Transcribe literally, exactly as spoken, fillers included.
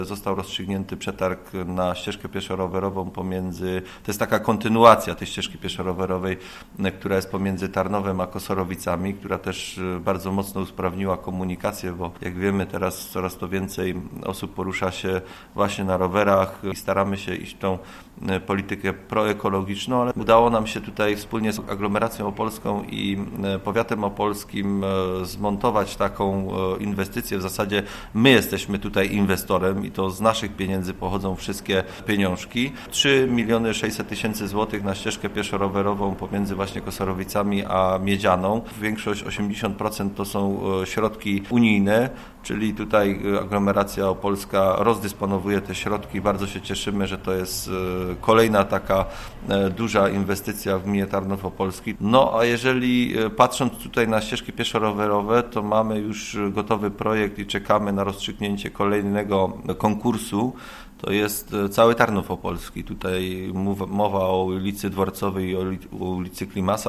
Został rozstrzygnięty przetarg na ścieżkę pieszo-rowerową pomiędzy, to jest taka kontynuacja tej ścieżki pieszo-rowerowej, która jest pomiędzy Tarnowem a Kosorowicami, która też bardzo mocno usprawniła komunikację, bo jak wiemy teraz coraz to więcej osób porusza się właśnie na rowerach i staramy się iść tą politykę proekologiczną, ale udało nam się tutaj wspólnie z aglomeracją opolską i powiatem opolskim zmontować taką inwestycję. W zasadzie my jesteśmy tutaj inwestorem i to z naszych pieniędzy pochodzą wszystkie pieniążki. trzy miliony sześćset tysięcy złotych na ścieżkę pieszo-rowerową pomiędzy właśnie Kosorowicami a Miedzianą. Większość, osiemdziesiąt procent to są środki unijne, czyli tutaj aglomeracja opolska rozdysponowuje te środki. Bardzo się cieszymy, że to jest kolejna taka duża inwestycja w gminie Tarnów Opolski. No a jeżeli patrząc tutaj na ścieżki pieszo-rowerowe, to mamy już gotowy projekt i czekamy na rozstrzygnięcie kolejnego konkursu. To jest cały Tarnów Opolski. Tutaj mowa o ulicy Dworcowej i o ulicy Klimasa.